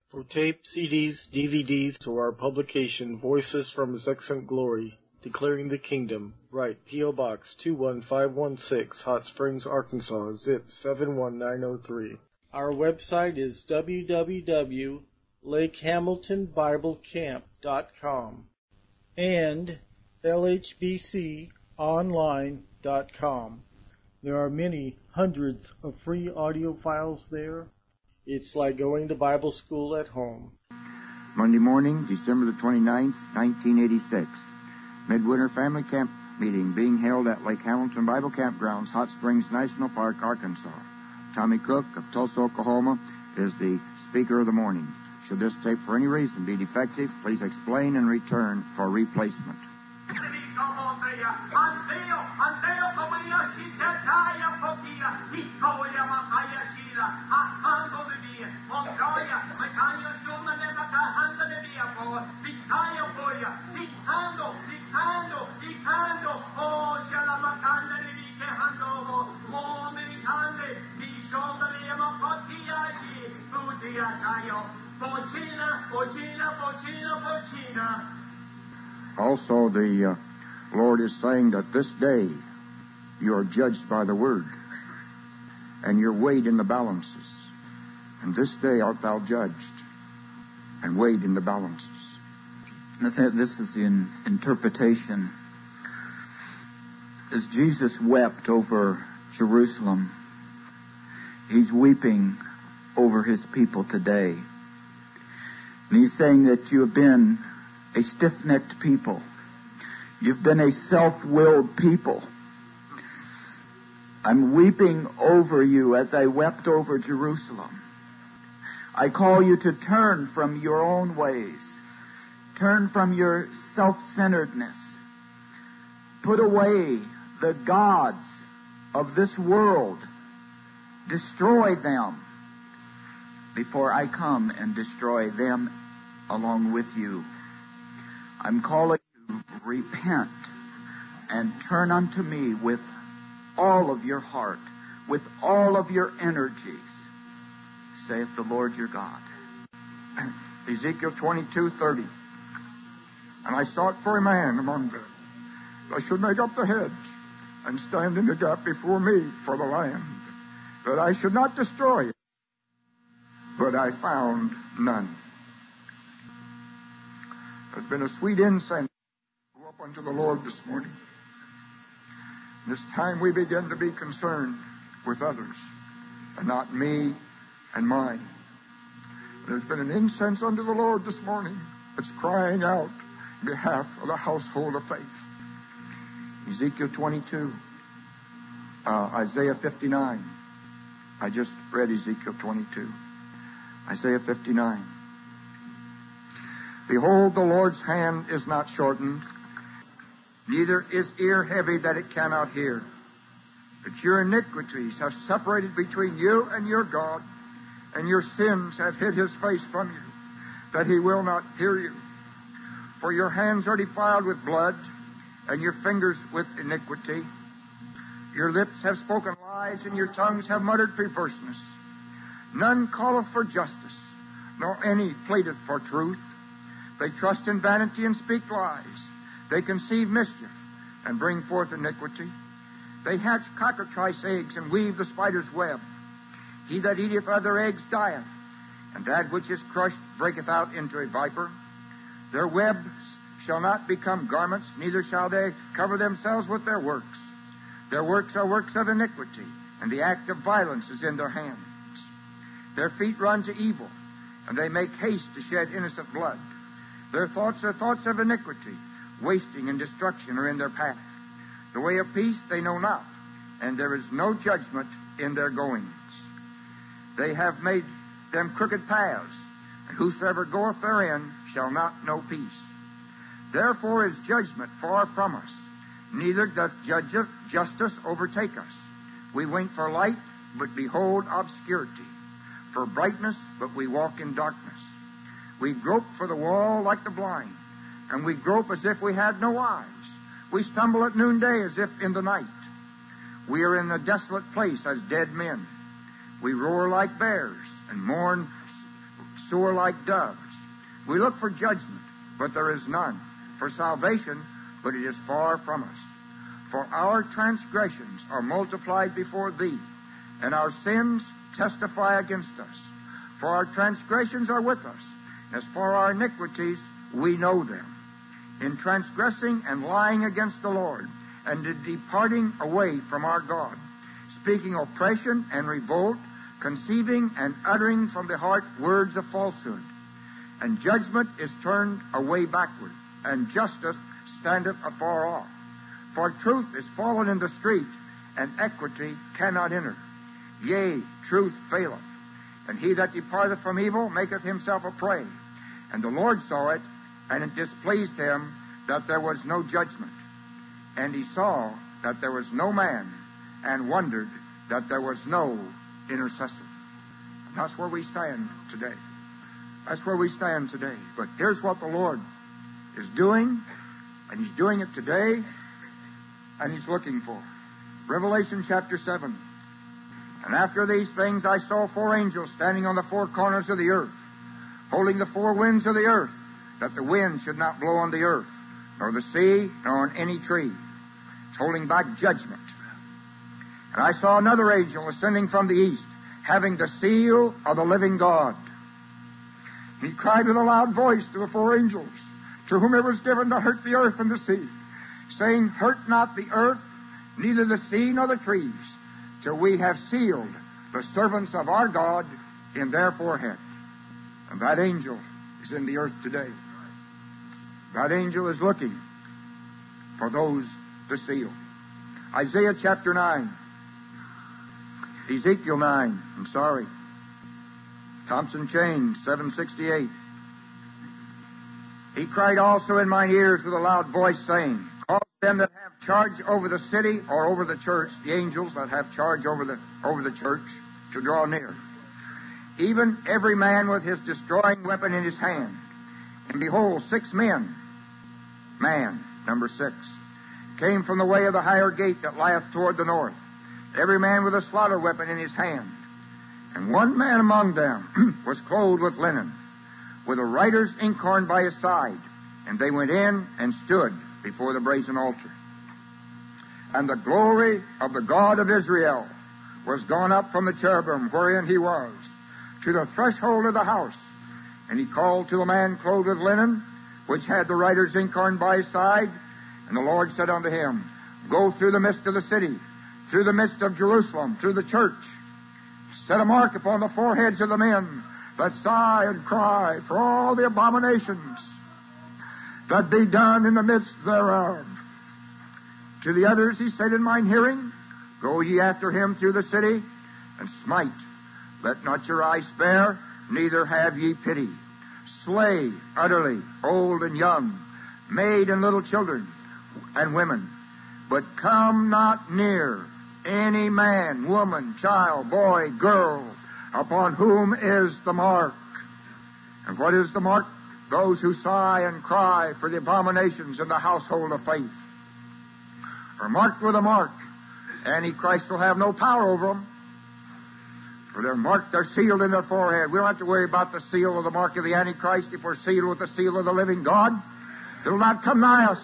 For tape, CDs, DVDs, to our publication, Voices from His Excellent Glory, Declaring the Kingdom, write P.O. Box 21516, Hot Springs, Arkansas, zip 71903. Our website is www.lakehamiltonbiblecamp.com and lhbconline.com. There are many hundreds of free audio files there. It's like going to Bible school at home. Monday morning, December the 29th, 1986. Midwinter Family Camp meeting being held at Lake Hamilton Bible Campgrounds, Hot Springs National Park, Arkansas. Tommy Cook of Tulsa, Oklahoma, is the speaker of the morning. Should this tape for any reason be defective, please explain and return for replacement. Also, the Lord is saying that this day you are judged by the Word, and you're weighed in the balances. And this day art thou judged and weighed in the balances. This is the interpretation. As Jesus wept over Jerusalem, He's weeping over His people today. And He's saying that you have been a stiff-necked people. You've been a self-willed people. I'm weeping over you as I wept over Jerusalem. I call you to turn from your own ways. Turn from your self-centeredness. Put away the gods of this world. Destroy them before I come and destroy them along with you. I'm calling you to repent and turn unto me with all of your heart, with all of your energies, saith the Lord your God. Ezekiel 22:30. And I sought for a man among them that should make up the hedge and stand in the gap before me for the land, that I should not destroy it. But I found none. There's been a sweet incense go up unto the Lord this morning. This time we begin to be concerned with others and not me and mine. There's been an incense unto the Lord this morning that's crying out on behalf of the household of faith. Ezekiel 22, Isaiah 59. I just read Ezekiel 22. Isaiah 59. Behold, the Lord's hand is not shortened, neither is ear heavy that it cannot hear. But your iniquities have separated between you and your God, and your sins have hid His face from you, that He will not hear you. For your hands are defiled with blood, and your fingers with iniquity. Your lips have spoken lies, and your tongues have muttered perverseness. None calleth for justice, nor any pleadeth for truth. They trust in vanity and speak lies. They conceive mischief and bring forth iniquity. They hatch cockatrice eggs and weave the spider's web. He that eateth other eggs dieth, and that which is crushed breaketh out into a viper. Their webs shall not become garments, neither shall they cover themselves with their works. Their works are works of iniquity, and the act of violence is in their hands. Their feet run to evil, and they make haste to shed innocent blood. Their thoughts are thoughts of iniquity. Wasting and destruction are in their path. The way of peace they know not, and there is no judgment in their goings. They have made them crooked paths, and whosoever goeth therein shall not know peace. Therefore is judgment far from us, neither doth justice overtake us. We wait for light, but behold obscurity, for brightness, but we walk in darkness. We grope for the wall like the blind, and we grope as if we had no eyes. We stumble at noonday as if in the night. We are in a desolate place as dead men. We roar like bears and mourn soar like doves. We look for judgment, but there is none. For salvation, but it is far from us. For our transgressions are multiplied before thee, and our sins testify against us. For our transgressions are with us. As for our iniquities, we know them. In transgressing and lying against the Lord, and in departing away from our God, speaking oppression and revolt, conceiving and uttering from the heart words of falsehood. And judgment is turned away backward, and justice standeth afar off. For truth is fallen in the street, and equity cannot enter. Yea, truth faileth, and he that departeth from evil maketh himself a prey. And the Lord saw it, and it displeased him that there was no judgment. And he saw that there was no man, and wondered that there was no intercessor. And that's where we stand today. That's where we stand today. But here's what the Lord is doing, and He's doing it today, and He's looking for. Revelation chapter 7. And after these things I saw 4 angels standing on the 4 corners of the earth, holding the 4 winds of the earth, that the wind should not blow on the earth, nor the sea, nor on any tree. It's holding back judgment. And I saw another angel ascending from the east, having the seal of the living God. He cried with a loud voice to the 4 angels, to whom it was given to hurt the earth and the sea, saying, Hurt not the earth, neither the sea nor the trees, till we have sealed the servants of our God in their forehead. And that angel is in the earth today. That angel is looking for those to seal. Isaiah chapter 9. Ezekiel 9. I'm sorry. Thompson Chain, 768. He cried also in mine ears with a loud voice, saying, Cause them that have charge over the city or over the church, the angels that have charge over the church, to draw near. Even every man with his destroying weapon in his hand. And behold, 6 men, man, number 6, came from the way of the higher gate that lieth toward the north, every man with a slaughter weapon in his hand. And one man among them was clothed with linen, with a writer's inkhorn by his side. And they went in and stood before the brazen altar. And the glory of the God of Israel was gone up from the cherubim wherein he was, to the threshold of the house. And he called to the man clothed with linen, which had the writer's inkhorn by his side. And the Lord said unto him, Go through the midst of the city, through the midst of Jerusalem, through the church. Set a mark upon the foreheads of the men that sigh and cry for all the abominations that be done in the midst thereof. To the others he said in mine hearing, Go ye after him through the city, and smite. Let not your eye spare, neither have ye pity. Slay utterly old and young, maid and little children, and women. But come not near any man, woman, child, boy, girl, upon whom is the mark. And what is the mark? Those who sigh and cry for the abominations in the household of faith are marked with a mark. Antichrist will have no power over them, for they're marked, they're sealed in their forehead. We don't have to worry about the seal or the mark of the Antichrist if we're sealed with the seal of the living God. It will not come nigh us.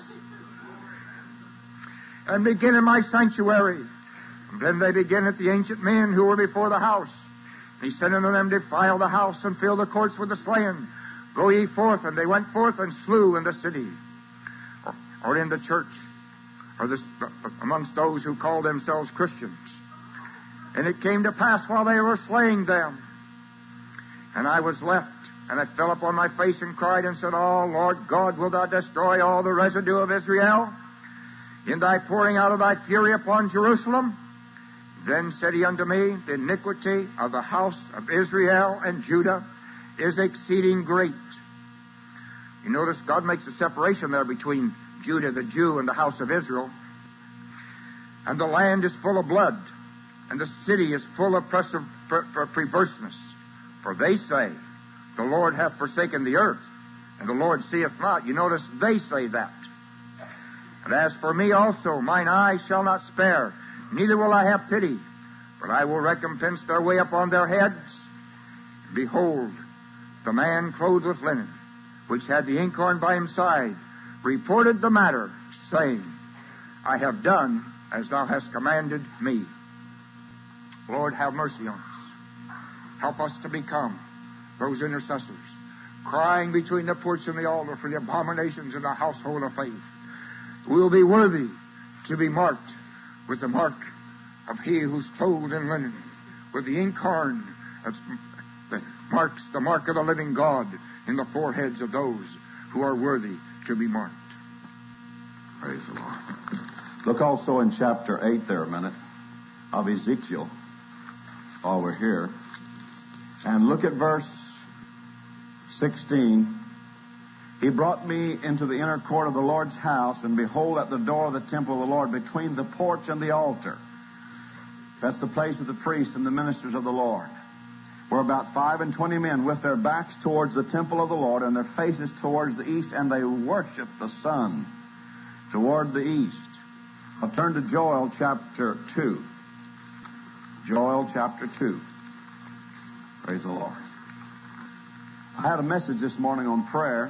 And begin in my sanctuary. And then they begin at the ancient men who were before the house. And he said unto them, Defile the house and fill the courts with the slain. Go ye forth. And they went forth and slew in the city, or in the church, or amongst those who call themselves Christians. And it came to pass while they were slaying them, and I was left, and I fell upon my face and cried and said, Oh, Lord God, wilt thou destroy all the residue of Israel in thy pouring out of thy fury upon Jerusalem? Then said he unto me, The iniquity of the house of Israel and Judah is exceeding great. You notice God makes a separation there between Judah, the Jew, and the house of Israel. And the land is full of blood, and the city is full of perverseness. For they say, The Lord hath forsaken the earth, and the Lord seeth not. You notice they say that. And as for me also, mine eye shall not spare, neither will I have pity, but I will recompense their way upon their heads. Behold, the man clothed with linen, which had the inkhorn by his side, reported the matter, saying, I have done as thou hast commanded me. Lord, have mercy on us. Help us to become those intercessors, crying between the porch and the altar for the abominations in the household of faith. We will be worthy to be marked with the mark of he who's clothed in linen, with the inkhorn that marks the mark of the living God in the foreheads of those who are worthy to be marked. Praise the Lord. Look also in chapter 8 there a minute of Ezekiel while we're here. And look at verse 16. He brought me into the inner court of the Lord's house, and behold, at the door of the temple of the Lord, between the porch and the altar. That's the place of the priests and the ministers of the Lord. Were about 25 men with their backs towards the temple of the Lord and their faces towards the east, and they worshiped the sun toward the east. I'll turn to Joel chapter 2. Joel chapter 2. Praise the Lord. I had a message this morning on prayer,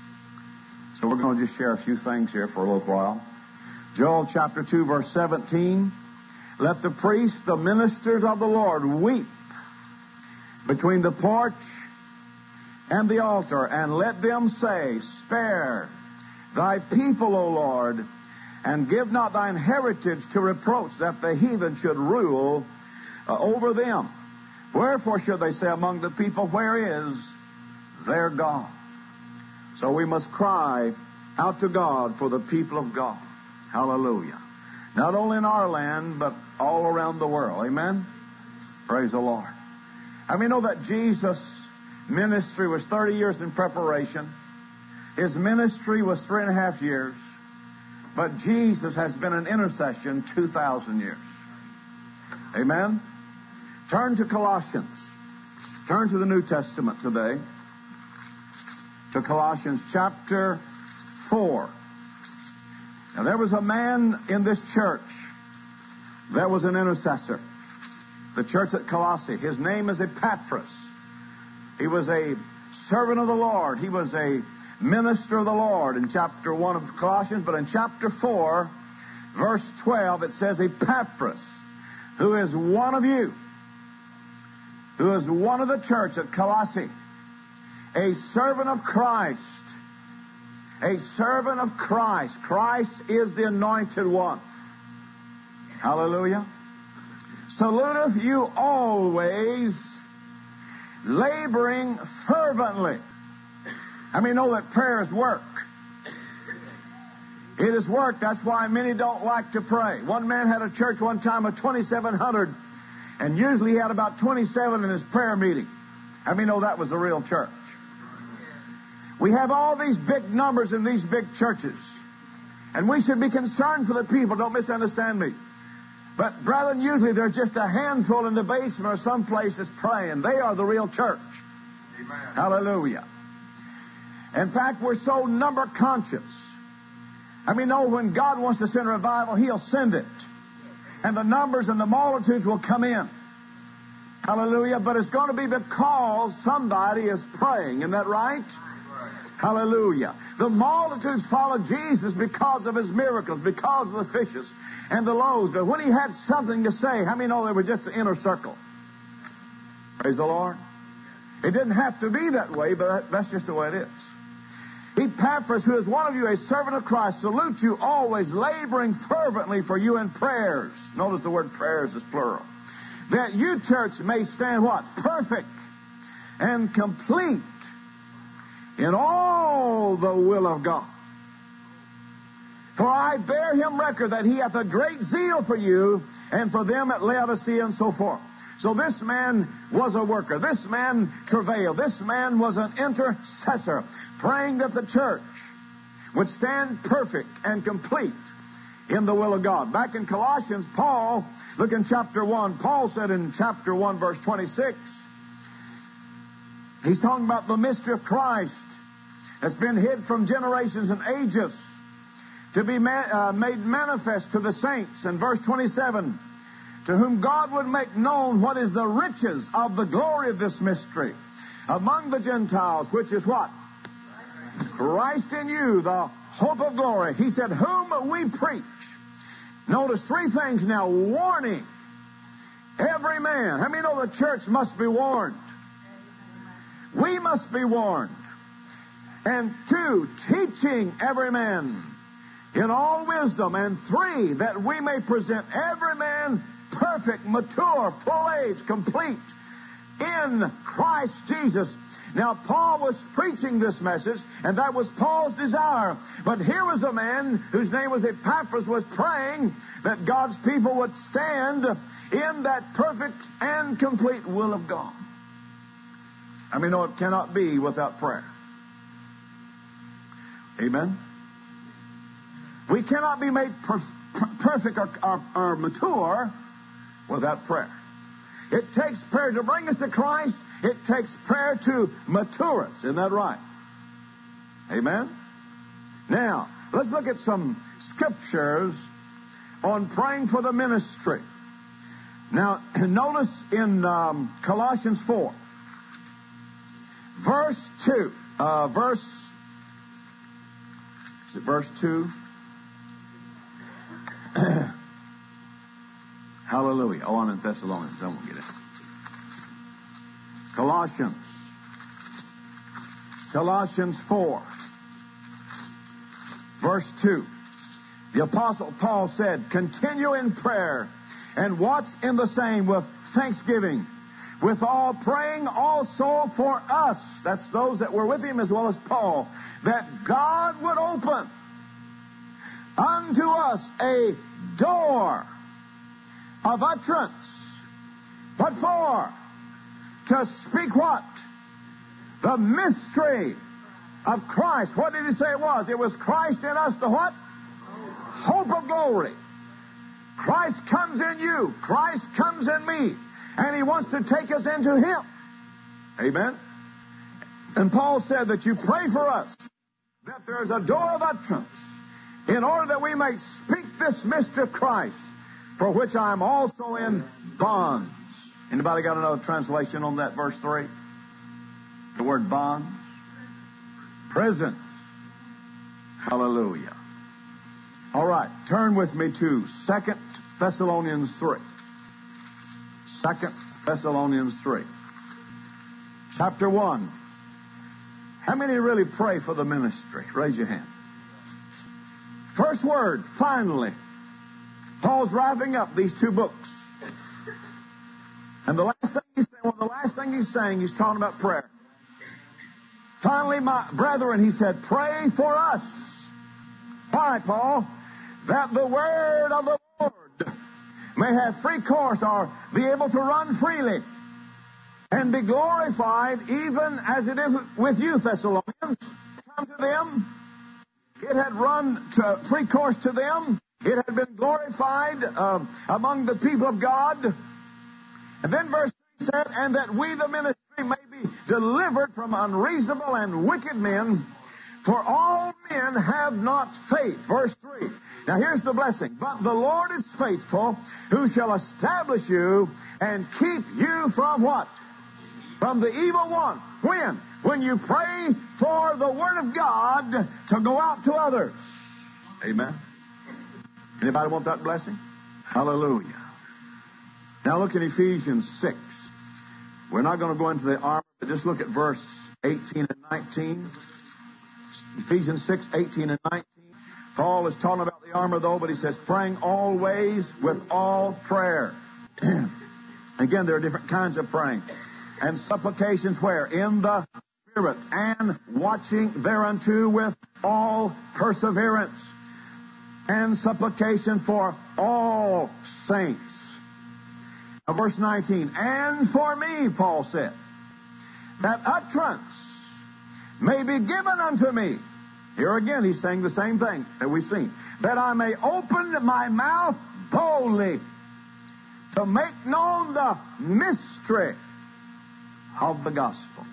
so we're going to just share a few things here for a little while. Joel chapter 2, verse 17. Let the priests, the ministers of the Lord, weep between the porch and the altar, and let them say, Spare thy people, O Lord, and give not thine heritage to reproach, that the heathen should rule over them. Wherefore should they say among the people, Where is their God? So we must cry out to God for the people of God. Hallelujah. Not only in our land, but all around the world. Amen? Praise the Lord. I mean, know that Jesus' ministry was 30 years in preparation. His ministry was 3.5 years. But Jesus has been an intercession 2,000 years. Amen? Turn to Colossians. Turn to the New Testament today. To Colossians chapter 4. Now, there was a man in this church that was an intercessor. The church at Colossae. His name is Epaphras. He was a servant of the Lord. He was a minister of the Lord in chapter 1 of Colossians. But in chapter 4, verse 12, it says, Epaphras, who is one of you, who is one of the church at Colossae, a servant of Christ. A servant of Christ. Christ is the anointed one. Hallelujah. Saluteth you always, laboring fervently. I mean, know that prayer is work. It is work. That's why many don't like to pray. One man had a church one time of 2,700, and usually he had about 27 in his prayer meeting. I mean, know that was the real church. We have all these big numbers in these big churches, and we should be concerned for the people. Don't misunderstand me. But, brethren, usually there's just a handful in the basement or someplace that's praying. They are the real church. Amen. Hallelujah. In fact, we're so number conscious. I mean, know when God wants to send a revival, He'll send it. And the numbers and the multitudes will come in. Hallelujah. But it's going to be because somebody is praying. Isn't that right? Hallelujah. The multitudes followed Jesus because of His miracles, because of the fishes and the loaves. But when He had something to say, how many know they were just an inner circle? Praise the Lord. It didn't have to be that way, but that's just the way it is. Epaphras, who is one of you, a servant of Christ, salute you always, laboring fervently for you in prayers. Notice the word prayers is plural. That you, church, may stand what? Perfect and complete in all the will of God. For I bear him record that he hath a great zeal for you and for them at Laodicea and so forth. So this man was a worker. This man travailed. This man was an intercessor, praying that the church would stand perfect and complete in the will of God. Back in Colossians, Paul, look in chapter 1. Paul said in chapter 1, verse 26, he's talking about the mystery of Christ that's been hid from generations and ages to be made manifest to the saints. In verse 27, to whom God would make known what is the riches of the glory of this mystery, among the Gentiles, which is what? Christ in you, the hope of glory. He said, whom we preach. Notice three things now. Warning every man. How many know the church must be warned? We must be warned. And two, teaching every man in all wisdom. And three, that we may present every man perfect, mature, full age, complete in Christ Jesus. Now, Paul was preaching this message, and that was Paul's desire. But here was a man whose name was Epaphras, was praying that God's people would stand in that perfect and complete will of God. I mean, no, it cannot be without prayer. Amen? We cannot be made perfect or mature without prayer. It takes prayer to bring us to Christ. It takes prayer to mature us. Isn't that right? Amen? Now, let's look at some scriptures on praying for the ministry. Now, notice in Colossians 4, verse 2. Is it verse 2? Hallelujah. Oh, I'm in Thessalonians. I won't get it. Colossians 4, verse 2. The Apostle Paul said, continue in prayer and watch in the same with thanksgiving, with all praying also for us. That's those that were with him as well as Paul, that God would open unto us a door of utterance. What for? To speak what? The mystery of Christ. What did he say it was? It was Christ in us, the what? Hope of glory. Christ comes in you. Christ comes in me. And he wants to take us into him. Amen? And Paul said that you pray for us, that there is a door of utterance, in order that we may speak this mystery of Christ, for which I am also in bonds. Anybody got another translation on that verse 3? The word bonds. Prison. Hallelujah. All right, turn with me to 2 Thessalonians 3. 2 Thessalonians 3. Chapter 1. How many really pray for the ministry? Raise your hand. First word, finally. Paul's wrapping up these two books. And the last thing he's saying, he's talking about prayer. Finally, my brethren, he said, pray for us. Why, Paul? That the word of the Lord may have free course, or be able to run freely, and be glorified, even as it is with you, Thessalonians. Come to them. It had run to free course to them. It had been glorified among the people of God. And then verse 3 said, and that we, the ministry, may be delivered from unreasonable and wicked men, for all men have not faith. Verse 3. Now here's the blessing. But the Lord is faithful, who shall establish you and keep you from what? From the evil one. When? When you pray for the Word of God to go out to others. Amen. Anybody want that blessing? Hallelujah. Now look in Ephesians 6. We're not going to go into the armor, but just look at verse 18 and 19. Ephesians 6, 18 and 19. Paul is talking about the armor, though, but he says, praying always with all prayer. Again, there are different kinds of praying. And supplications where? In the Spirit. And watching thereunto with all perseverance. And supplication for all saints. Now, verse 19. And for me, Paul said, that utterance may be given unto me. Here again, he's saying the same thing that we've seen. That I may open my mouth boldly to make known the mystery of the gospel.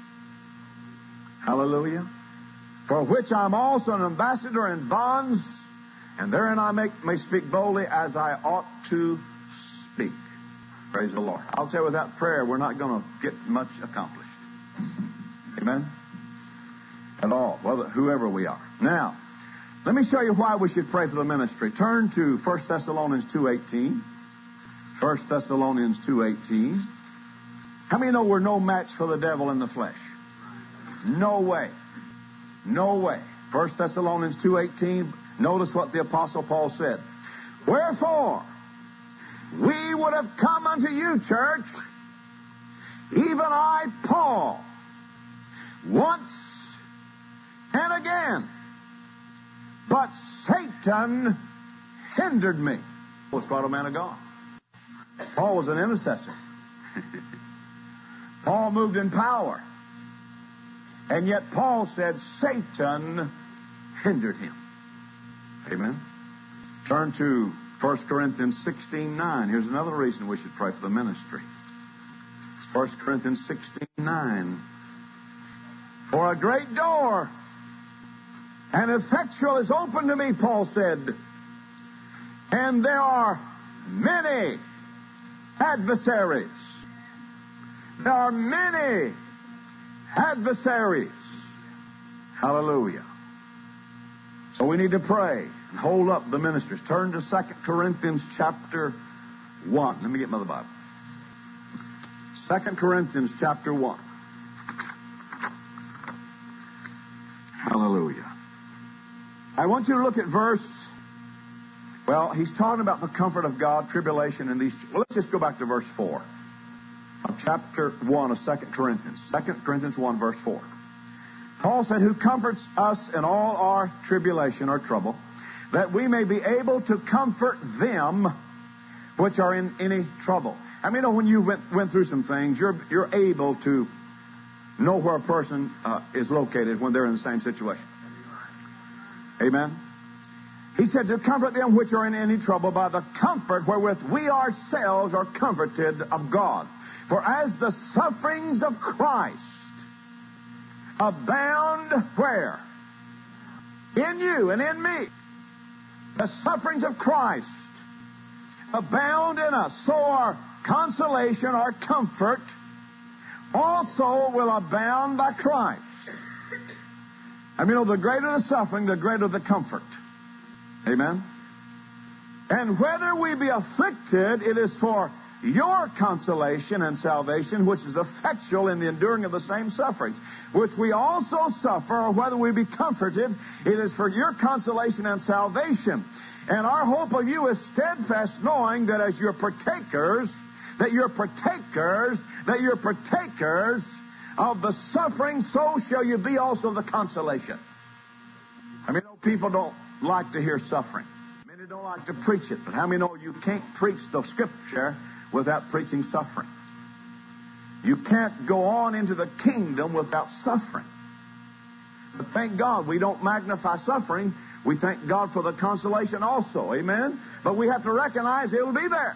Hallelujah. For which I'm also an ambassador in bonds, and therein I may speak boldly as I ought to speak. Praise the Lord. I'll tell you, without prayer, we're not going to get much accomplished. Amen? At all, well, whoever we are. Now, let me show you why we should pray for the ministry. Turn to 1 Thessalonians 2:18. 1 Thessalonians 2:18. How many know we're no match for the devil in the flesh? No way. No way. 1 Thessalonians 2:18. Notice what the Apostle Paul said. Wherefore, we would have come unto you, church, even I, Paul, once and again. But Satan hindered me. Was called a man of God. Paul was an intercessor. Paul moved in power. And yet Paul said Satan hindered him. Amen. Turn to 1 Corinthians 16:9. Here's another reason we should pray for the ministry. 1 Corinthians 16:9. For a great door and effectual is open to me, Paul said, and there are many adversaries. There are many adversaries. Hallelujah. So we need to pray and hold up the ministries. Turn to 2 Corinthians chapter 1. Let me get my Bible. 2 Corinthians chapter 1. Hallelujah. I want you to look at verse, well, he's talking about the comfort of God, tribulation, and these. Well, let's just go back to verse 4 of chapter 1 of 2 Corinthians. 2 Corinthians 1, verse 4. Paul said, who comforts us in all our tribulation or trouble, that we may be able to comfort them which are in any trouble. I mean, when you went through some things, you're able to know where a person is located when they're in the same situation. Amen. He said to comfort them which are in any trouble by the comfort wherewith we ourselves are comforted of God. For as the sufferings of Christ abound where? In you and in me. The sufferings of Christ abound in us. So our consolation, our comfort, also will abound by Christ. I mean, the greater the suffering, the greater the comfort. Amen? And whether we be afflicted, it is for your consolation and salvation, which is effectual in the enduring of the same sufferings, which we also suffer, or whether we be comforted, it is for your consolation and salvation. And our hope of you is steadfast, knowing that as you're partakers, that you're partakers of the suffering, so shall you be also the consolation. I mean, people don't like to hear suffering. Many don't like to preach it. But how many know you can't preach the Scripture without preaching suffering? You can't go on into the kingdom without suffering. But thank God we don't magnify suffering. We thank God for the consolation also. Amen? But we have to recognize it'll be there.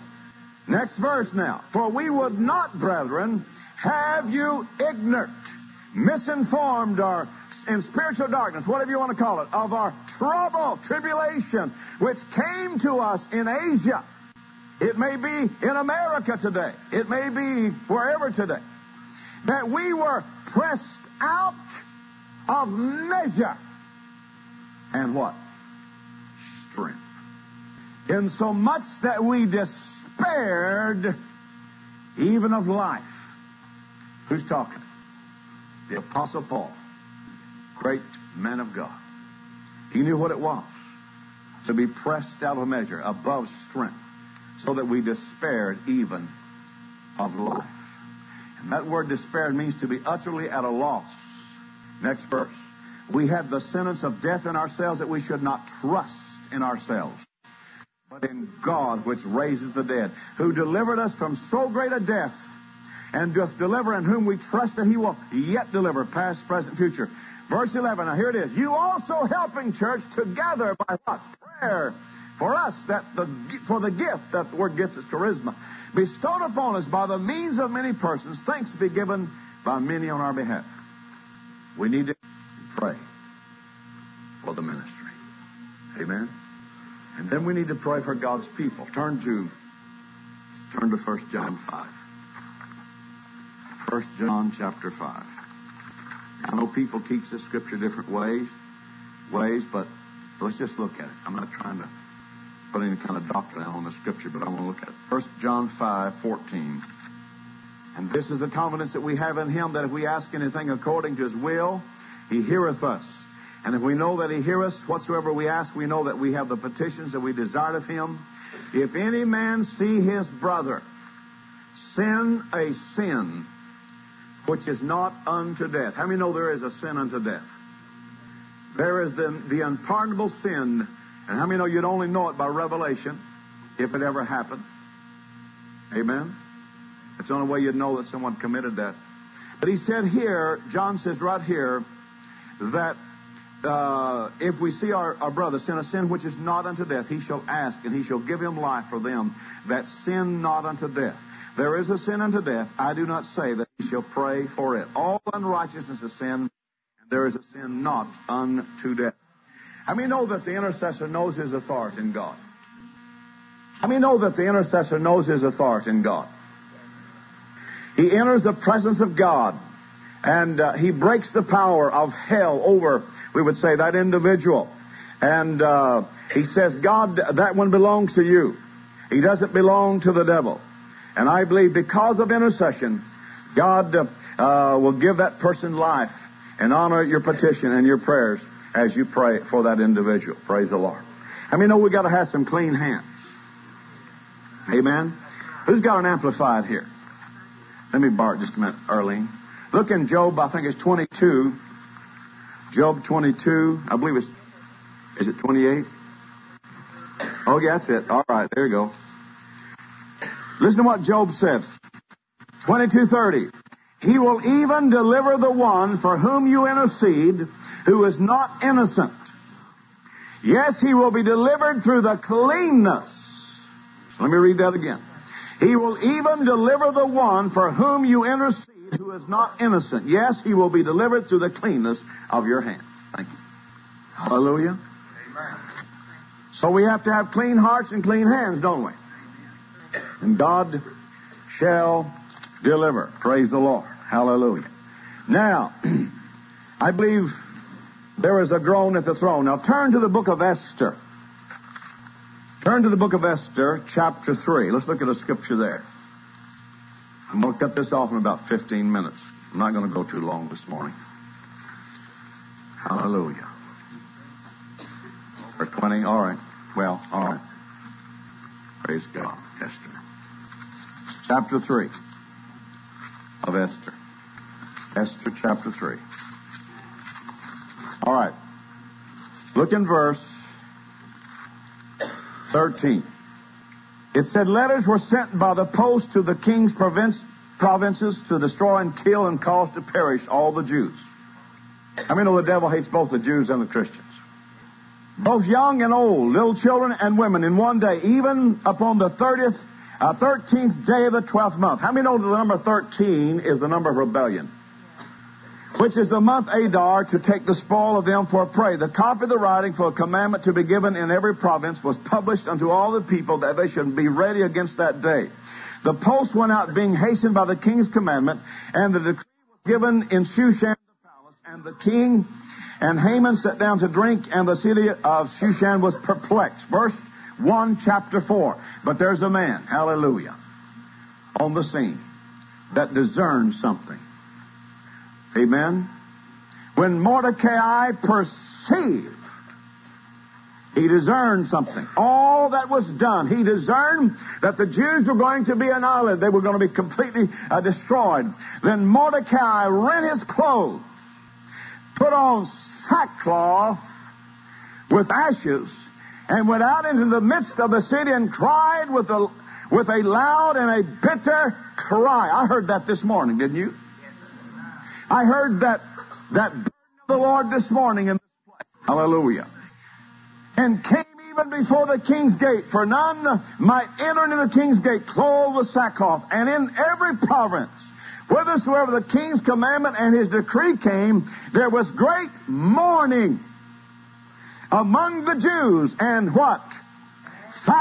Next verse now. For we would not, brethren, have you ignorant, misinformed, or in spiritual darkness, whatever you want to call it, of our trouble, tribulation, which came to us in Asia. It may be in America today. It may be wherever today. That we were pressed out of measure. And what? Strength. Insomuch that we despaired even of life. Who's talking? The Apostle Paul. Great man of God. He knew what it was to be pressed out of measure, above strength, so that we despaired even of life. And that word despaired means to be utterly at a loss. Next verse. We had the sentence of death in ourselves, that we should not trust in ourselves, but in God which raises the dead, who delivered us from so great a death, and doth deliver, in whom we trust that he will yet deliver, past, present, future. Verse 11, now here it is. You also helping, church, together by what? Prayer for us, for the gift, that the word gift is charisma, bestowed upon us by the means of many persons, thanks be given by many on our behalf. We need to pray for the ministry. Amen? And then we need to pray for God's people. Turn to 1 John 5. 1 John chapter 5. I know people teach this scripture different ways, but let's just look at it. I'm not trying to put any kind of doctrine on the scripture, but I want to look at it. 1 John 5:14. And this is the confidence that we have in him, that if we ask anything according to his will, he heareth us. And if we know that he heareth us, whatsoever we ask, we know that we have the petitions that we desired of him. If any man see his brother sin a sin which is not unto death. How many know there is a sin unto death? There is the unpardonable sin. And how many know you'd only know it by revelation if it ever happened? Amen? It's the only way you'd know that someone committed that. But he said here, John says right here, that if we see our brother sin a sin which is not unto death, he shall ask, and he shall give him life for them that sin not unto death. There is a sin unto death. I do not say that he shall pray for it. All unrighteousness is sin, and there is a sin not unto death. How many know that the intercessor knows his authority in God? How many know that the intercessor knows his authority in God? He enters the presence of God, and he breaks the power of hell over, we would say, that individual. And he says, God, that one belongs to you. He doesn't belong to the devil. And I believe because of intercession, God will give that person life and honor your petition and your prayers as you pray for that individual. Praise the Lord. How many know we've got to have some clean hands? Amen? Who's got an amplified here? Let me borrow it just a minute, Earlene. Look in Job, I think it's 22. Job 22, I believe is it 28? Oh, yeah, that's it. All right, there you go. Listen to what Job says. 22:30. He will even deliver the one for whom you intercede, who is not innocent. Yes, he will be delivered through the cleanness. So let me read that again. He will even deliver the one for whom you intercede, who is not innocent. Yes, he will be delivered through the cleanness of your hand. Thank you. Hallelujah. Amen. So we have to have clean hearts and clean hands, don't we? And God shall deliver. Praise the Lord. Hallelujah. Now, I believe there is a groan at the throne. Now turn to the book of Esther. Turn to the book of Esther, chapter 3. Let's look at a scripture there. I'm going to cut this off in about 15 minutes. I'm not going to go too long this morning. Hallelujah. Or 20. All right. Well, all right. Praise God. Esther. Chapter 3 of Esther. Esther chapter 3. All right. Look in verse 13. It said, letters were sent by the post to the king's provinces to destroy and kill and cause to perish all the Jews. I mean, the devil hates both the Jews and the Christians. Both young and old, little children and women in one day, even upon the 13th day of the 12th month. How many know the number 13 is the number of rebellion? Which is the month Adar, to take the spoil of them for a prey. The copy of the writing for a commandment to be given in every province was published unto all the people, that they should be ready against that day. The post went out being hastened by the king's commandment, and the decree was given in Shushan the palace, and the king and Haman sat down to drink, and the city of Shushan was perplexed. Verse 1, chapter 4. But there's a man, hallelujah, on the scene that discerns something. Amen. When Mordecai perceived, he discerned something. All that was done, he discerned that the Jews were going to be annihilated. They were going to be completely destroyed. Then Mordecai rent his clothes, put on sackcloth with ashes, and went out into the midst of the city and cried with a loud and a bitter cry. I heard that this morning, didn't you? I heard that burden of the Lord this morning in this place. Hallelujah. And came even before the king's gate, for none might enter into the king's gate clothed with sackcloth. And in every province, whithersoever the king's commandment and his decree came, there was great mourning among the Jews, and what?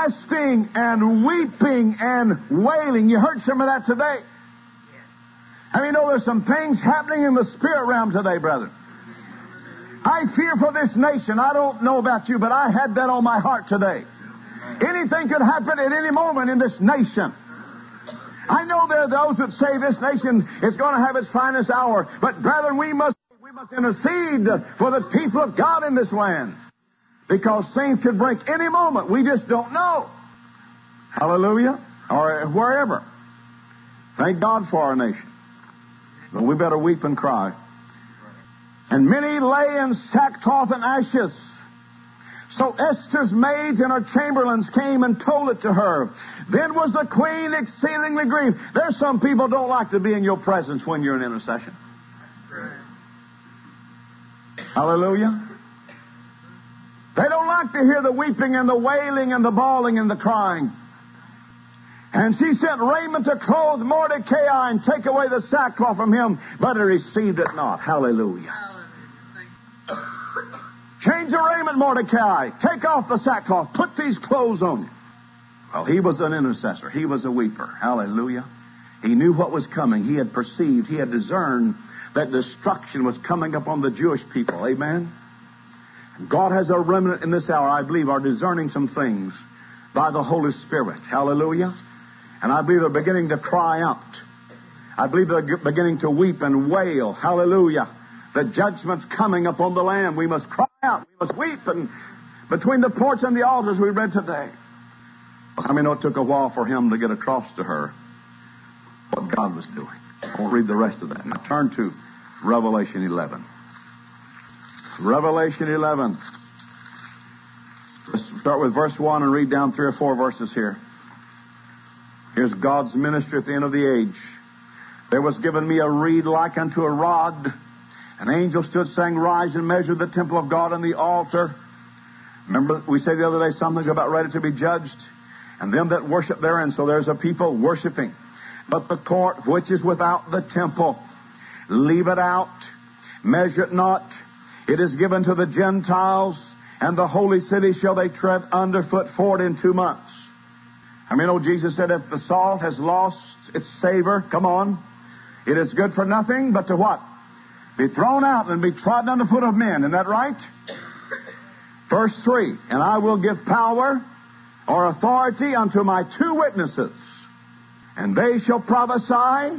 Fasting and weeping and wailing. You heard some of that today. I mean, there's some things happening in the spirit realm today, brother. I fear for this nation. I don't know about you, but I had that on my heart today. Anything could happen at any moment in this nation. I know there are those that say this nation is going to have its finest hour, but brethren, we must intercede for the people of God in this land, because things could break any moment. We just don't know. Hallelujah. Or wherever. Thank God for our nation. But we better weep and cry. And many lay in sackcloth and ashes. So Esther's maids and her chamberlains came and told it to her. Then was the queen exceedingly grieved. There's some people don't like to be in your presence when you're in intercession. Hallelujah. They don't like to hear the weeping and the wailing and the bawling and the crying. And she sent raiment to clothe Mordecai and take away the sackcloth from him, but he received it not. Hallelujah. Change your raiment, Mordecai. Take off the sackcloth. Put these clothes on you. Well, he was an intercessor. He was a weeper. Hallelujah. He knew what was coming. He had perceived, he had discerned that destruction was coming upon the Jewish people. Amen. God has a remnant in this hour, I believe, are discerning some things by the Holy Spirit. Hallelujah. And I believe they're beginning to cry out. I believe they're beginning to weep and wail. Hallelujah. The judgment's coming upon the land. We must cry out. We must weep. And between the porch and the altars we read today. I mean, it took a while for him to get across to her what God was doing. I won't read the rest of that. Now turn to Revelation 11. Revelation 11. Let's start with verse 1 and read down 3 or 4 verses here. Here's God's ministry at the end of the age. There was given me a reed like unto a rod. An angel stood saying, Rise and measure the temple of God and the altar. Remember, we said the other day something about ready to be judged. And them that worship therein. So there's a people worshiping. But the court which is without the temple, leave it out, measure it not. It is given to the Gentiles, and the holy city shall they tread underfoot for it in 2 months. I mean, Jesus said, if the salt has lost its savor, come on, it is good for nothing but to what? Be thrown out and be trodden underfoot of men. Isn't that right? Verse 3, and I will give power or authority unto my 2 witnesses, and they shall prophesy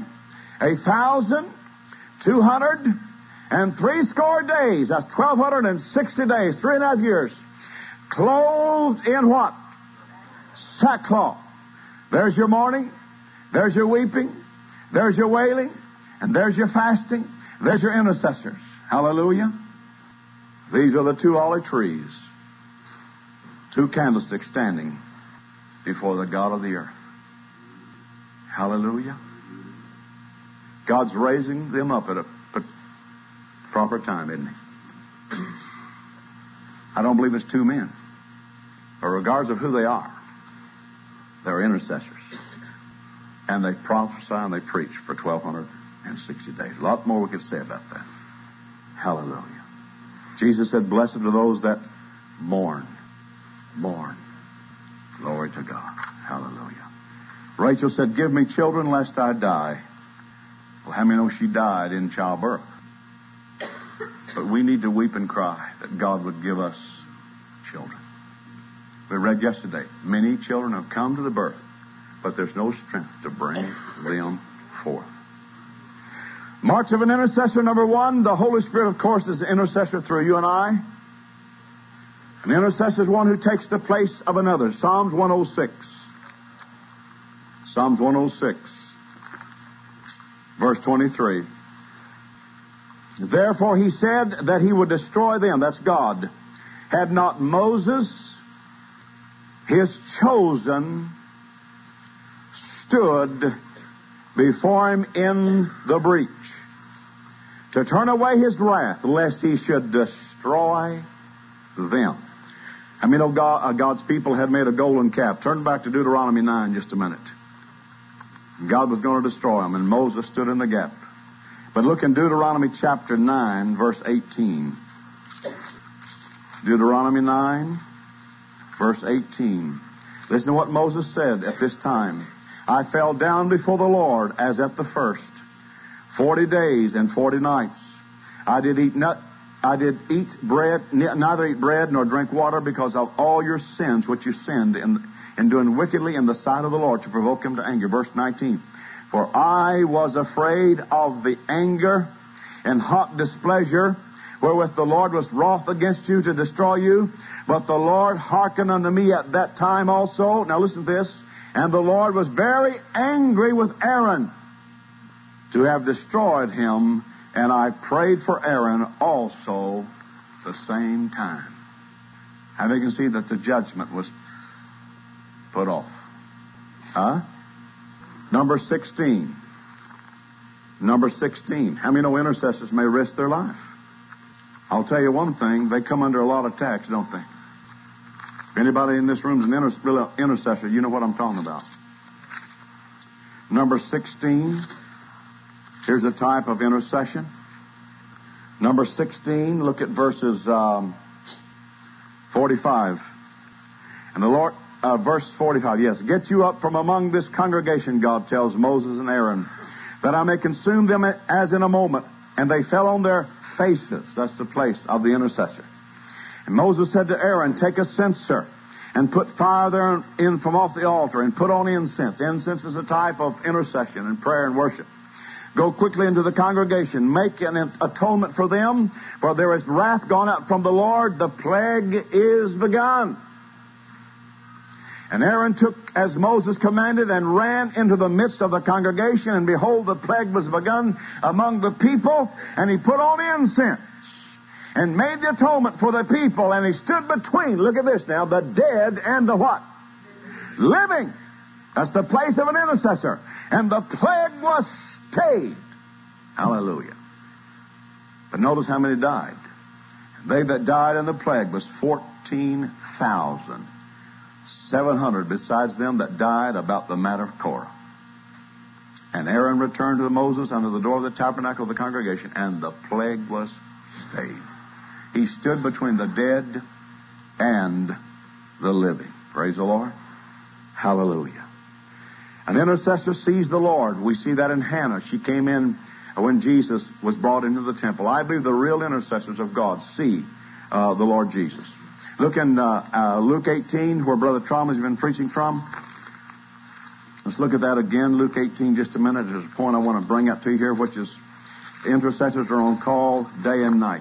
1,260 days. That's 1,260 days, 3.5 years. Clothed in what? Sackcloth. There's your mourning. There's your weeping. There's your wailing. And there's your fasting. There's your intercessors. Hallelujah. These are the 2 olive trees. 2 candlesticks standing before the God of the earth. Hallelujah. God's raising them up at a proper time, isn't he? I don't believe it's 2 men. But regardless of who they are, they're intercessors. And they prophesy and they preach for 1,260 days. A lot more we could say about that. Hallelujah. Jesus said, Blessed are those that mourn. Mourn. Glory to God. Hallelujah. Rachel said, Give me children lest I die. Well, how many know she died in childbirth? But we need to weep and cry that God would give us children. We read yesterday, many children have come to the birth, but there's no strength to bring them forth. Marks of an intercessor, number 1, the Holy Spirit, of course, is the intercessor through you and I. An intercessor is one who takes the place of another. Psalms 106. Psalms 106, verse 23. Therefore he said that he would destroy them, that's God, had not Moses, his chosen, stood before him in the breach to turn away his wrath, lest he should destroy them. I mean, God's people had made a golden calf. Turn back to Deuteronomy 9 just a minute. God was going to destroy them, and Moses stood in the gap. But look in Deuteronomy chapter 9, verse 18. Deuteronomy 9, verse 18. Listen to what Moses said at this time. I fell down before the Lord as at the first, 40 days and 40 nights. I did neither eat bread nor drink water because of all your sins which you sinned in doing wickedly in the sight of the Lord to provoke him to anger. Verse 19. For I was afraid of the anger and hot displeasure wherewith the Lord was wroth against you to destroy you. But the Lord hearkened unto me at that time also. Now listen to this. And the Lord was very angry with Aaron to have destroyed him. And I prayed for Aaron also the same time. And you can see that the judgment was put off. Number 16. Number 16. How many know intercessors may risk their life? I'll tell you one thing. They come under a lot of attacks, don't they? If anybody in this room is an intercessor, you know what I'm talking about. Number 16. Here's a type of intercession. Number 16, look at verses 45. And the Lord, verse 45, yes. Get you up from among this congregation, God tells Moses and Aaron, that I may consume them as in a moment. And they fell on their faces. That's the place of the intercessor. And Moses said to Aaron, take a censer and put fire therein from off the altar and put on incense. Incense is a type of intercession and prayer and worship. Go quickly into the congregation. Make an atonement for them, for there is wrath gone out from the Lord. The plague is begun. And Aaron took as Moses commanded and ran into the midst of the congregation. And behold, the plague was begun among the people. And he put on incense and made the atonement for the people. And he stood between, look at this now, the dead and the what? Living. That's the place of an intercessor. And the plague was stayed. Hallelujah. But notice how many died. They that died in the plague was 14,700 besides them that died about the matter of Korah. And Aaron returned to Moses under the door of the tabernacle of the congregation, and the plague was stayed. He stood between the dead and the living. Praise the Lord. Hallelujah. An intercessor sees the Lord. We see that in Hannah. She came in when Jesus was brought into the temple. I believe the real intercessors of God see the Lord Jesus. Look in Luke 18, where Brother Traum has been preaching from. Let's look at that again. Luke 18, just a minute. There's a point I want to bring up to you here, which is intercessors are on call day and night.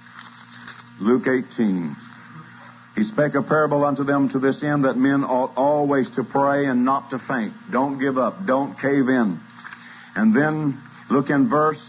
Luke 18. He spake a parable unto them to this end, that men ought always to pray and not to faint. Don't give up. Don't cave in. And then look in verse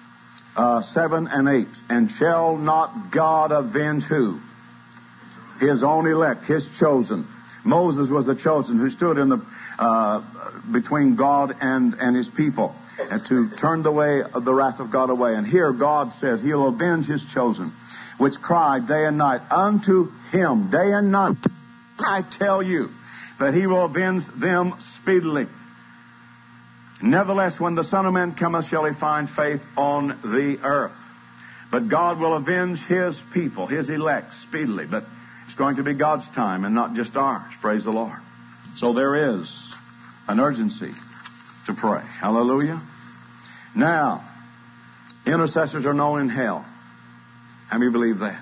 7 and 8. And shall not God avenge who? His own elect, his chosen. Moses was the chosen who stood in the between God and his people, and to turn the wrath of God away. And here God says he'll avenge his chosen, which cry day and night unto him, day and night. I tell you that he will avenge them speedily. Nevertheless, when the Son of Man cometh, shall he find faith on the earth. But God will avenge his people, his elect, speedily. But it's going to be God's time and not just ours. Praise the Lord. So there is an urgency to pray. Hallelujah. Now, intercessors are known in hell. How many believe that?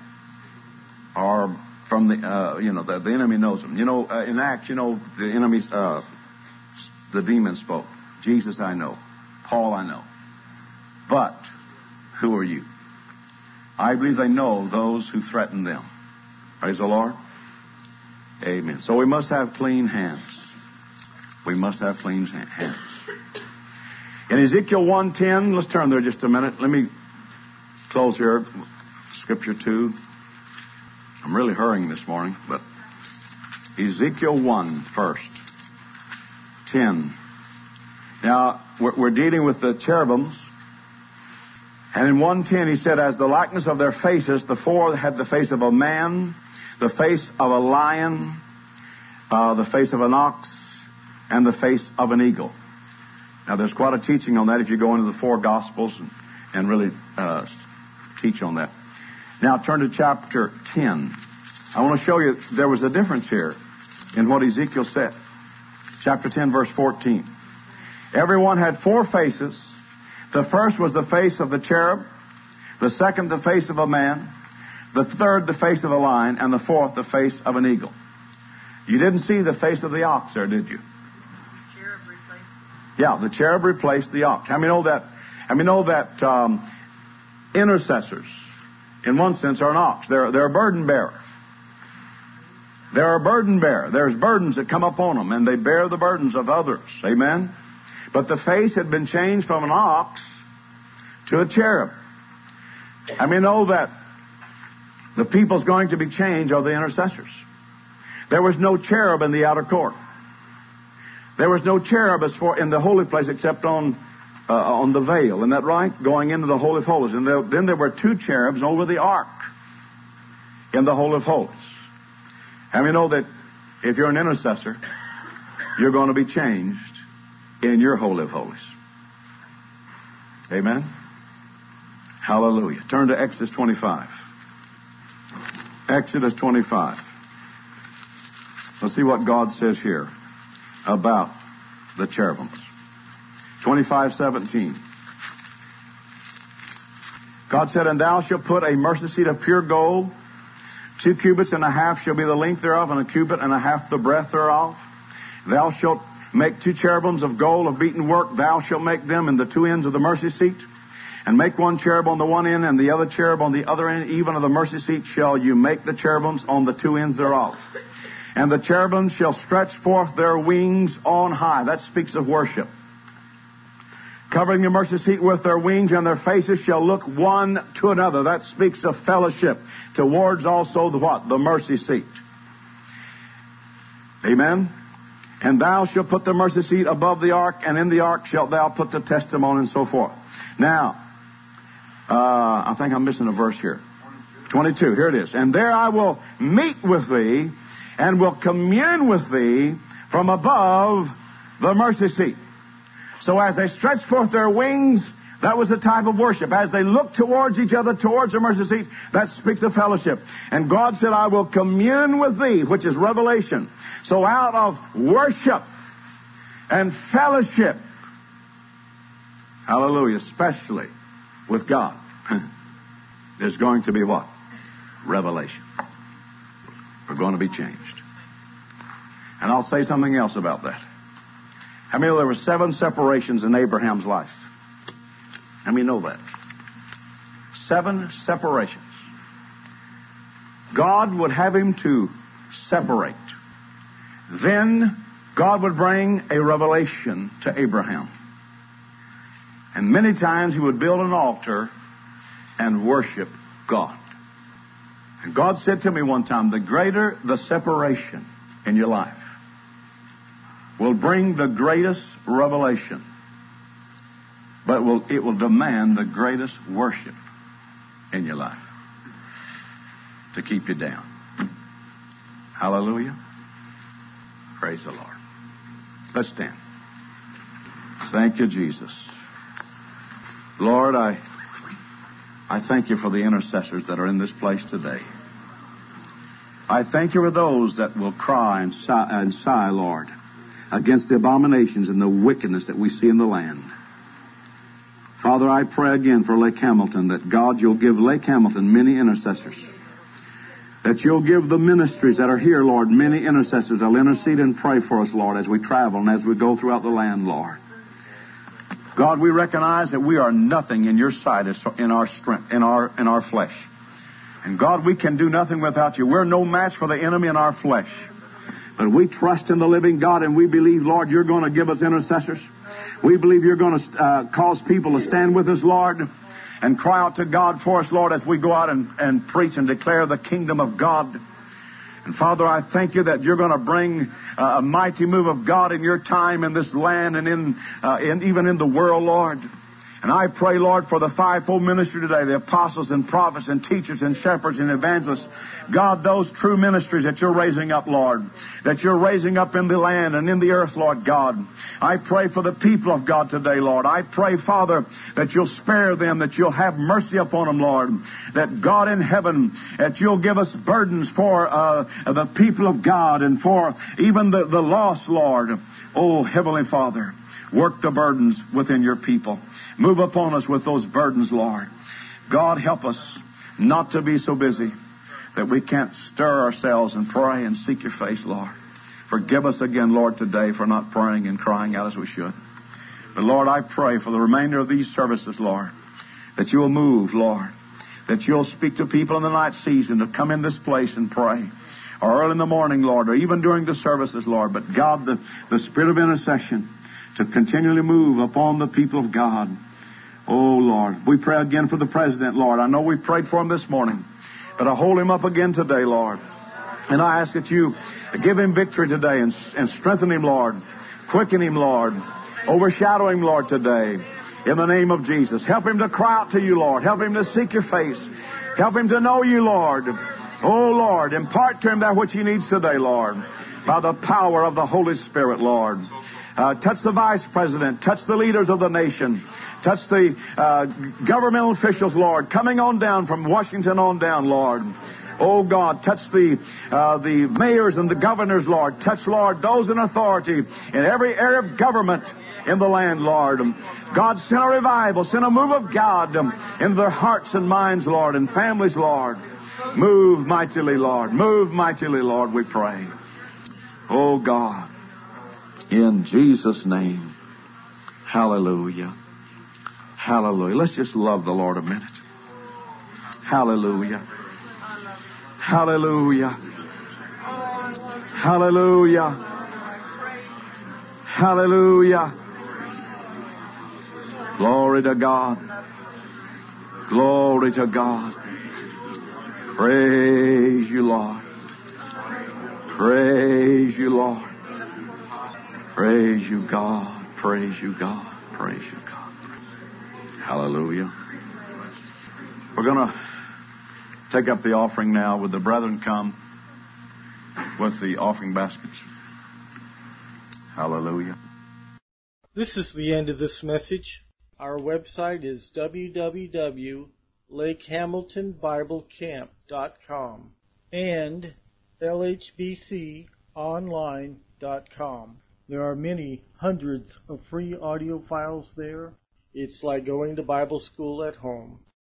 Or from the enemy knows them. In Acts, the enemies, the demons spoke. Jesus I know. Paul I know. But who are you? I believe they know those who threaten them. Praise the Lord. Amen. So we must have clean hands. We must have clean hands. In Ezekiel 1:10, let's turn there just a minute. Let me close here. Scripture 2. I'm really hurrying this morning, but Ezekiel 1 first. 10. Now, we're dealing with the cherubims. And in 1:10 he said, as the likeness of their faces, the four had the face of a man, the face of a lion, the face of an ox, and the face of an eagle. Now, there's quite a teaching on that if you go into the four Gospels and really teach on that. Now, turn to chapter 10. I want to show you there was a difference here in what Ezekiel said. Chapter 10, verse 14. Everyone had four faces. The first was the face of the cherub, the second the face of a man, the third the face of a lion, and the fourth the face of an eagle. You didn't see the face of the ox there, did you? Yeah, the cherub replaced the ox. How many know that intercessors, in one sense, are an ox? They're a burden bearer. They're a burden bearer. There's burdens that come upon them, and they bear the burdens of others. Amen? But the face had been changed from an ox to a cherub. How many know that the people's going to be changed are the intercessors? There was no cherub in the outer court. There was no cherub in the holy place except on the veil. Isn't that right? Going into the Holy of Holies. And then there were two cherubs over the ark in the Holy of Holies. How many know that if you're an intercessor, you're going to be changed in your Holy of Holies? Amen? Hallelujah. Turn to Exodus 25. Exodus 25. Let's see what God says here about the cherubims. 25:17. God said, "And thou shalt put a mercy seat of pure gold. 2 cubits and a half shall be the length thereof, and 1 cubit and a half the breadth thereof. Thou shalt make 2 cherubims of gold of beaten work. Thou shalt make them in the 2 ends of the mercy seat. And make 1 cherub on the one end, and the other cherub on the other end, even of the mercy seat shall you make the cherubims on the 2 ends thereof. And the cherubims shall stretch forth their wings on high." That speaks of worship. "Covering the mercy seat with their wings, and their faces shall look one to another." That speaks of fellowship towards also the what? The mercy seat. Amen? "And thou shalt put the mercy seat above the ark, and in the ark shalt thou put the testimony," and so forth. Now, I think I'm missing a verse here. 22. Here it is. "And there I will meet with thee, and will commune with thee from above the mercy seat." So as they stretched forth their wings, that was a type of worship. As they looked towards each other, towards the mercy seat, that speaks of fellowship. And God said, "I will commune with thee," which is revelation. So out of worship and fellowship, hallelujah, especially with God, there's going to be what? Revelation. We're going to be changed. And I'll say something else about that. How many know there were 7 separations in Abraham's life? How many know that? 7 separations. God would have him to separate. Then God would bring a revelation to Abraham. And many times he would build an altar and worship God. And God said to me one time, the greater the separation in your life will bring the greatest revelation. But it will demand the greatest worship in your life to keep you down. Hallelujah. Praise the Lord. Let's stand. Thank you, Jesus. Lord, I thank you for the intercessors that are in this place today. I thank you for those that will cry and sigh, Lord, against the abominations and the wickedness that we see in the land. Father, I pray again for Lake Hamilton, that God, you'll give Lake Hamilton many intercessors. That you'll give the ministries that are here, Lord, many intercessors. They'll intercede and pray for us, Lord, as we travel and as we go throughout the land, Lord. God, we recognize that we are nothing in your sight in our strength, in our flesh. And God, we can do nothing without you. We're no match for the enemy in our flesh. But we trust in the living God, and we believe, Lord, you're going to give us intercessors. We believe you're going to cause people to stand with us, Lord, and cry out to God for us, Lord, as we go out and preach and declare the kingdom of God. And Father, I thank you that you're going to bring a mighty move of God in your time in this land and even in the world, Lord. And I pray, Lord, for the fivefold ministry today, the apostles and prophets and teachers and shepherds and evangelists. God, those true ministries that you're raising up, Lord, that you're raising up in the land and in the earth, Lord God. I pray for the people of God today, Lord. I pray, Father, that you'll spare them, that you'll have mercy upon them, Lord. That God in heaven, that you'll give us burdens for the people of God and for even the lost, Lord. Oh, Heavenly Father, Work the burdens within your people. Move upon us with those burdens, Lord. God, help us not to be so busy that we can't stir ourselves and pray and seek your face, Lord. Forgive us again, Lord, today for not praying and crying out as we should. But, Lord, I pray for the remainder of these services, Lord, that you will move, Lord, that you'll speak to people in the night season to come in this place and pray, or early in the morning, Lord, or even during the services, Lord. But, God, the spirit of intercession to continually move upon the people of God. Oh, Lord, we pray again for the President, Lord. I know we prayed for him this morning, but I hold him up again today, Lord. And I ask that you give him victory today and strengthen him, Lord. Quicken him, Lord. Overshadow him, Lord, today. In the name of Jesus. Help him to cry out to you, Lord. Help him to seek your face. Help him to know you, Lord. Oh, Lord, impart to him that which he needs today, Lord, by the power of the Holy Spirit, Lord. Touch the Vice President. Touch the leaders of the nation. Touch the governmental officials, Lord, coming on down from Washington on down, Lord. Oh, God, touch the mayors and the governors, Lord. Touch, Lord, those in authority in every area of government in the land, Lord. God, send a revival, send a move of God in their hearts and minds, Lord, and families, Lord. Move mightily, Lord. Move mightily, Lord, we pray. Oh, God, in Jesus' name, hallelujah. Hallelujah. Let's just love the Lord a minute. Hallelujah. Hallelujah. Hallelujah. Hallelujah. Glory to God. Glory to God. Praise you, Lord. Praise you, Lord. Praise you, God. Praise you, God. Praise you, God. Hallelujah. We're going to take up the offering now. Would the brethren come with the offering baskets? Hallelujah. This is the end of this message. Our website is www.lakehamiltonbiblecamp.com and lhbconline.com. There are many hundreds of free audio files there. It's like going to Bible school at home.